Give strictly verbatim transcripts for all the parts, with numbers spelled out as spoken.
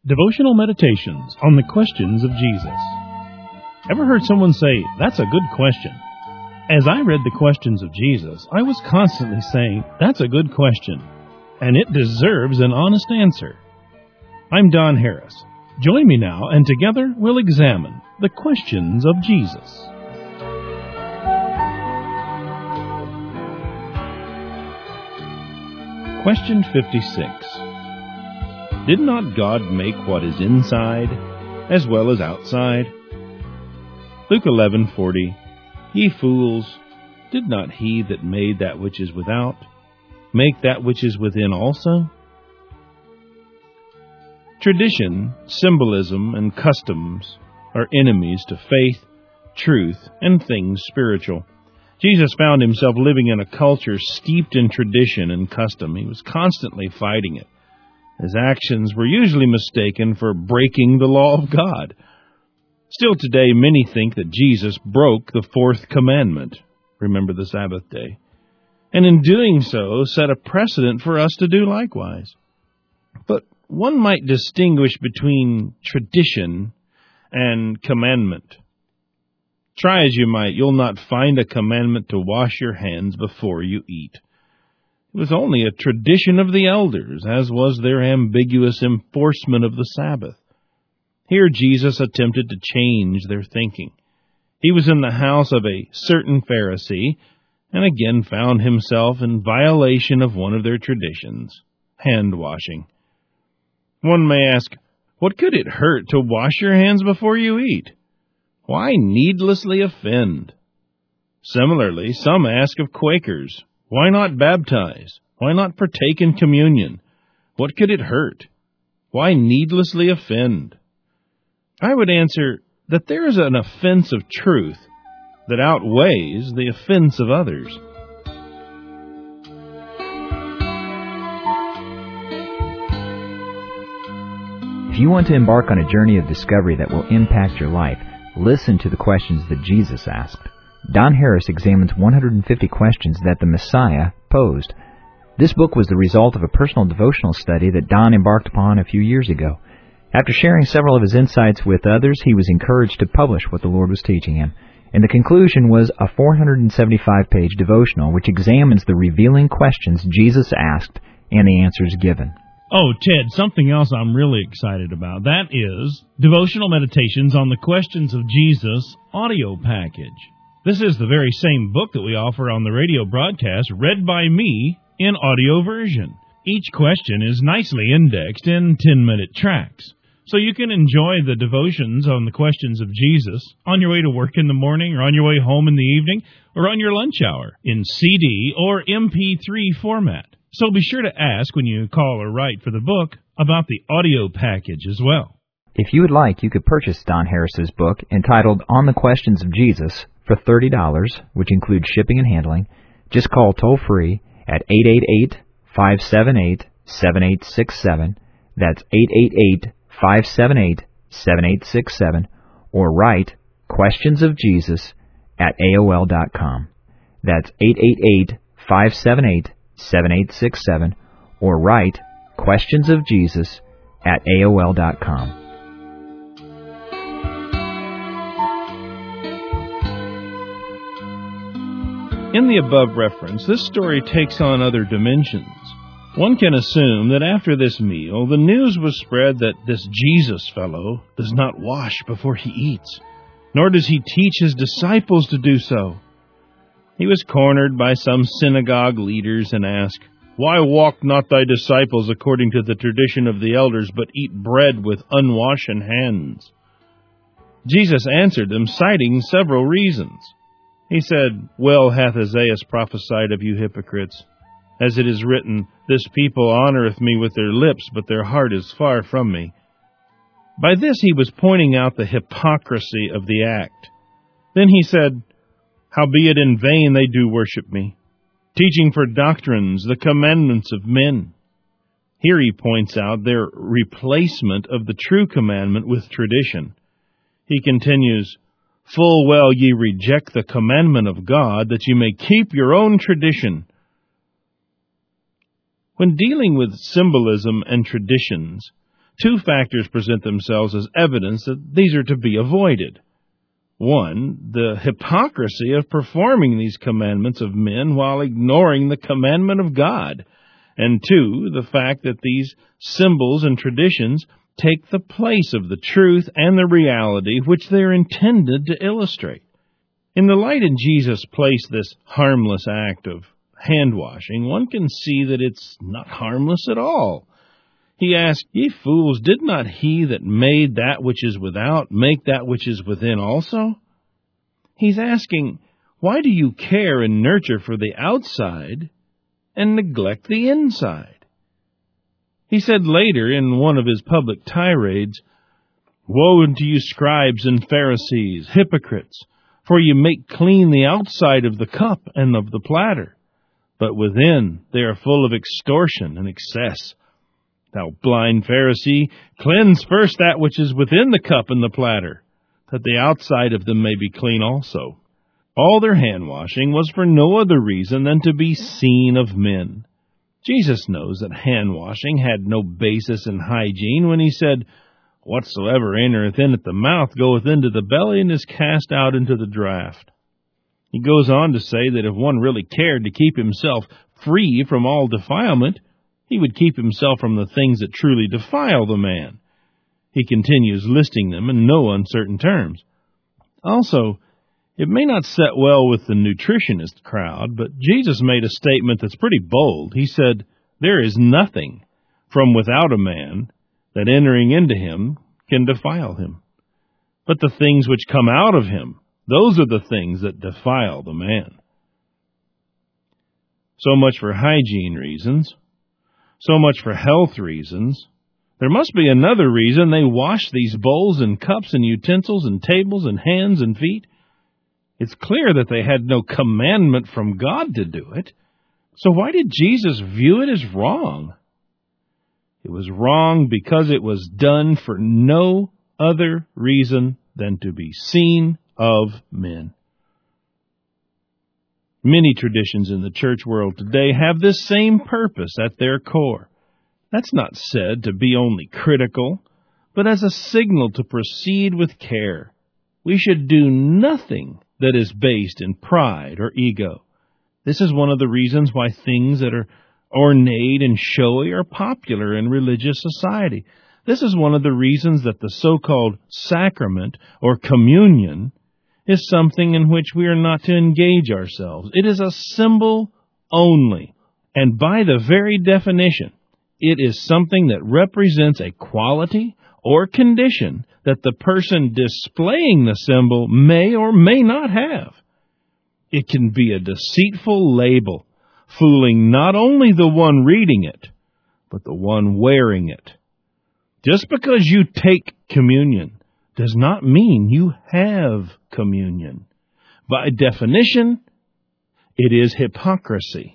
Devotional Meditations on the Questions of Jesus. Ever heard someone say, "That's a good question"? As I read the questions of Jesus, I was constantly saying, "That's a good question, and it deserves an honest answer." I'm Don Harris. Join me now, and together we'll examine the questions of Jesus. Question fifty-six. Did not God make what is inside as well as outside? Luke eleven forty. Ye fools, did not he that made that which is without make that which is within also? Tradition, symbolism, and customs are enemies to faith, truth, and things spiritual. Jesus found himself living in a culture steeped in tradition and custom. He was constantly fighting it. His actions were usually mistaken for breaking the law of God. Still today, many think that Jesus broke the fourth commandment, remember the Sabbath day, and in doing so set a precedent for us to do likewise. But one might distinguish between tradition and commandment. Try as you might, you'll not find a commandment to wash your hands before you eat. It was only a tradition of the elders, as was their ambiguous enforcement of the Sabbath. Here Jesus attempted to change their thinking. He was in the house of a certain Pharisee, and again found himself in violation of one of their traditions, hand-washing. One may ask, what could it hurt to wash your hands before you eat? Why needlessly offend? Similarly, some ask of Quakers, why not baptize? Why not partake in communion? What could it hurt? Why needlessly offend? I would answer that there is an offense of truth that outweighs the offense of others. If you want to embark on a journey of discovery that will impact your life, listen to the questions that Jesus asked. Don Harris examines one hundred fifty questions that the Messiah posed. This book was the result of a personal devotional study that Don embarked upon a few years ago. After sharing several of his insights with others, he was encouraged to publish what the Lord was teaching him. And the conclusion was a four hundred seventy-five page devotional which examines the revealing questions Jesus asked and the answers given. Oh, Ted, something else I'm really excited about. That is Devotional Meditations on the Questions of Jesus audio package. This is the very same book that we offer on the radio broadcast, read by me in audio version. Each question is nicely indexed in ten-minute tracks, so you can enjoy the devotions on the questions of Jesus on your way to work in the morning, or on your way home in the evening, or on your lunch hour in C D or M P three format. So be sure to ask when you call or write for the book about the audio package as well. If you would like, you could purchase Don Harris's book entitled On the Questions of Jesus for thirty dollars, which includes shipping and handling. Just call toll-free at eight eight eight, five seven eight, seven eight six seven. That's eight eight eight, five seven eight, seven eight six seven. Or write Questions of Jesus at A O L dot com. That's eight eight eight, five seven eight, seven eight six seven. Or write Questions of Jesus at A O L dot com. In the above reference, this story takes on other dimensions. One can assume that after this meal, the news was spread that this Jesus fellow does not wash before he eats, nor does he teach his disciples to do so. He was cornered by some synagogue leaders and asked, "Why walk not thy disciples according to the tradition of the elders, but eat bread with unwashen hands?" Jesus answered them, citing several reasons. He said, "Well hath Isaiah prophesied of you hypocrites, as it is written, This people honoureth me with their lips, but their heart is far from me." By this he was pointing out the hypocrisy of the act. Then he said, "Howbeit in vain they do worship me, teaching for doctrines the commandments of men." Here he points out their replacement of the true commandment with tradition. He continues, "Full well ye reject the commandment of God, that ye may keep your own tradition." When dealing with symbolism and traditions, two factors present themselves as evidence that these are to be avoided. One, the hypocrisy of performing these commandments of men while ignoring the commandment of God. And two, the fact that these symbols and traditions take the place of the truth and the reality which they are intended to illustrate. In the light in Jesus placed this harmless act of hand-washing, one can see that it's not harmless at all. He asked, "Ye fools, did not he that made that which is without make that which is within also?" He's asking, why do you care and nurture for the outside and neglect the inside? He said later in one of his public tirades, "Woe unto you, scribes and Pharisees, hypocrites, for you make clean the outside of the cup and of the platter, but within they are full of extortion and excess. Thou blind Pharisee, cleanse first that which is within the cup and the platter, that the outside of them may be clean also." All their hand-washing was for no other reason than to be seen of men. Jesus knows that hand-washing had no basis in hygiene when he said, "Whatsoever entereth in at the mouth goeth into the belly and is cast out into the draught." He goes on to say that if one really cared to keep himself free from all defilement, he would keep himself from the things that truly defile the man. He continues listing them in no uncertain terms. Also, it may not set well with the nutritionist crowd, but Jesus made a statement that's pretty bold. He said, "There is nothing from without a man that entering into him can defile him. But the things which come out of him, those are the things that defile the man." So much for hygiene reasons. So much for health reasons. There must be another reason they wash these bowls and cups and utensils and tables and hands and feet. It's clear that they had no commandment from God to do it. So why did Jesus view it as wrong? It was wrong because it was done for no other reason than to be seen of men. Many traditions in the church world today have this same purpose at their core. That's not said to be only critical, but as a signal to proceed with care. We should do nothing that is based in pride or ego. This is one of the reasons why things that are ornate and showy are popular in religious society. This is one of the reasons that the so-called sacrament or communion is something in which we are not to engage ourselves. It is a symbol only, and by the very definition, it is something that represents a quality or condition that the person displaying the symbol may or may not have. It can be a deceitful label, fooling not only the one reading it, but the one wearing it. Just because you take communion does not mean you have communion. By definition, it is hypocrisy.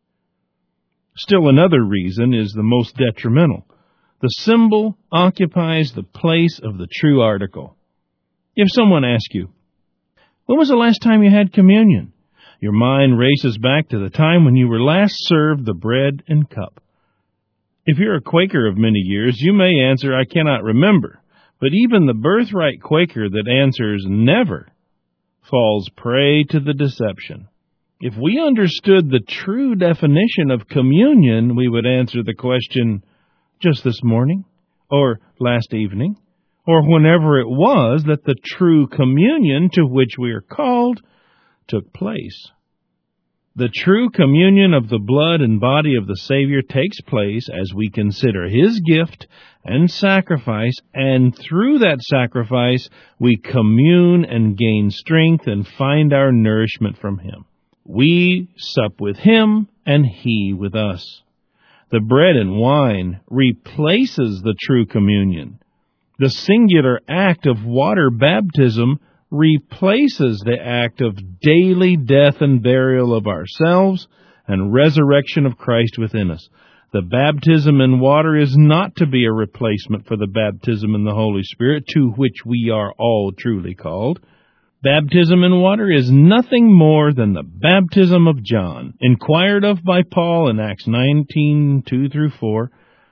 Still another reason is the most detrimental. The symbol occupies the place of the true article. If someone asks you, "When was the last time you had communion?" your mind races back to the time when you were last served the bread and cup. If you're a Quaker of many years, you may answer, "I cannot remember." But even the birthright Quaker that answers never falls prey to the deception. If we understood the true definition of communion, we would answer the question, "Just this morning," or "last evening," or whenever it was that the true communion to which we are called took place. The true communion of the blood and body of the Savior takes place as we consider His gift and sacrifice, and through that sacrifice we commune and gain strength and find our nourishment from Him. We sup with Him and He with us. The bread and wine replaces the true communion. The singular act of water baptism replaces the act of daily death and burial of ourselves and resurrection of Christ within us. The baptism in water is not to be a replacement for the baptism in the Holy Spirit, to which we are all truly called. Baptism in water is nothing more than the baptism of John, inquired of by Paul in Acts nineteen, two through four.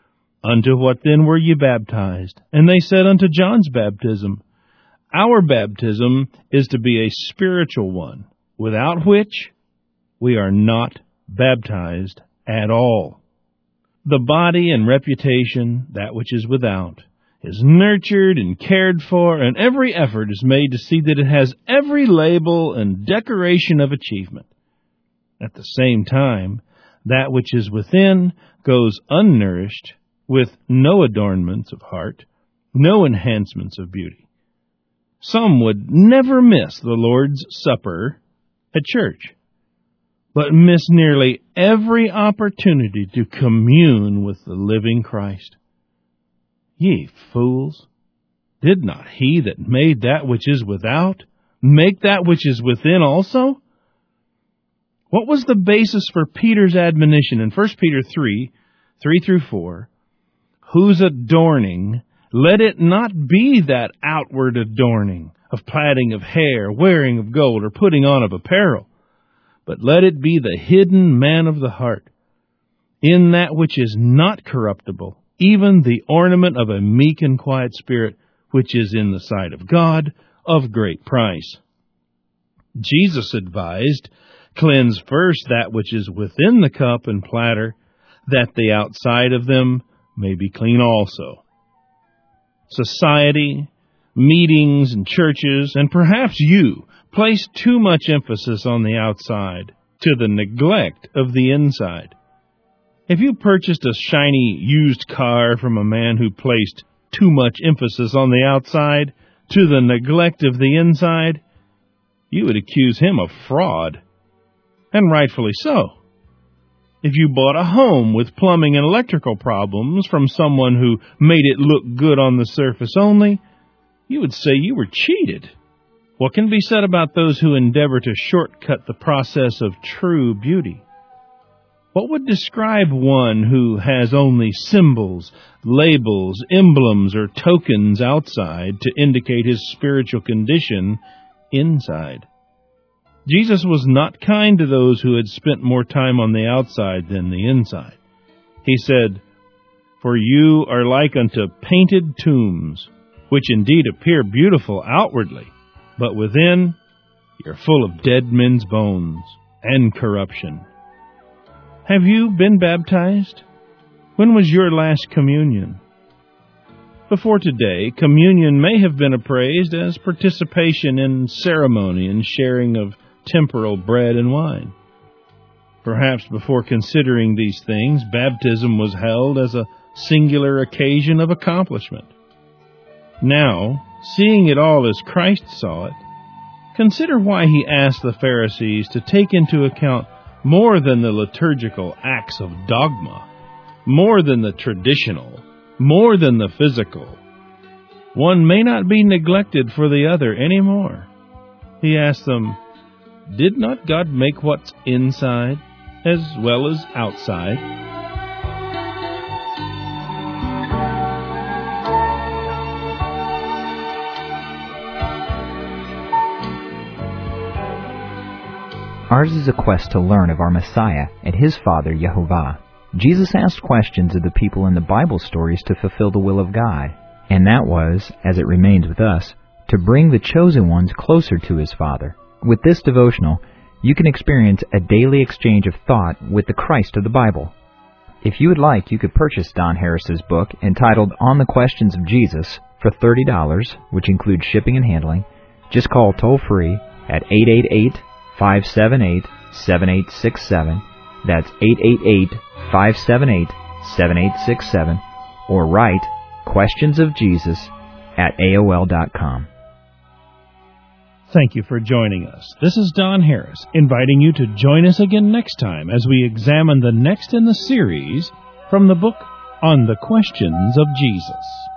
Unto what then were ye baptized? And they said, Unto John's baptism. Our baptism is to be a spiritual one, without which we are not baptized at all. The body and reputation, that which is without, is nurtured and cared for, and every effort is made to see that it has every label and decoration of achievement. At the same time, that which is within goes unnourished, with no adornments of heart, no enhancements of beauty. Some would never miss the Lord's Supper at church, but miss nearly every opportunity to commune with the living Christ. Ye fools, did not he that made that which is without make that which is within also? What was the basis for Peter's admonition in First Peter three, three through four? Whose adorning, let it not be that outward adorning of plaiting of hair, wearing of gold, or putting on of apparel, but let it be the hidden man of the heart, in that which is not corruptible, even the ornament of a meek and quiet spirit, which is in the sight of God of great price. Jesus advised, cleanse first that which is within the cup and platter, that the outside of them may be clean also. Society, meetings and churches, and perhaps you, place too much emphasis on the outside to the neglect of the inside. If you purchased a shiny used car from a man who placed too much emphasis on the outside to the neglect of the inside, you would accuse him of fraud, and rightfully so. If you bought a home with plumbing and electrical problems from someone who made it look good on the surface only, you would say you were cheated. What can be said about those who endeavor to shortcut the process of true beauty? What would describe one who has only symbols, labels, emblems, or tokens outside to indicate his spiritual condition inside? Jesus was not kind to those who had spent more time on the outside than the inside. He said, For you are like unto painted tombs, which indeed appear beautiful outwardly, but within you're full of dead men's bones and corruption. Have you been baptized? When was your last communion? Before today, communion may have been appraised as participation in ceremony and sharing of temporal bread and wine. Perhaps before considering these things, baptism was held as a singular occasion of accomplishment. Now, seeing it all as Christ saw it, consider why he asked the Pharisees to take into account more than the liturgical acts of dogma, more than the traditional, more than the physical. One may not be neglected for the other anymore. He asked them, Did not God make what's inside as well as outside? Ours is a quest to learn of our Messiah and his Father, Yehovah. Jesus asked questions of the people in the Bible stories to fulfill the will of God, and that was, as it remains with us, to bring the chosen ones closer to his Father. With this devotional, you can experience a daily exchange of thought with the Christ of the Bible. If you would like, you could purchase Don Harris's book entitled On the Questions of Jesus for thirty dollars, which includes shipping and handling. Just call toll-free at eight eight eight, five seven eight, seven eight six seven. That's eight eight eight, five seven eight, seven eight six seven. Or write Questions of Jesus at A O L dot com. Thank you for joining us. This is Don Harris, inviting you to join us again next time as we examine the next in the series from the book On the Questions of Jesus.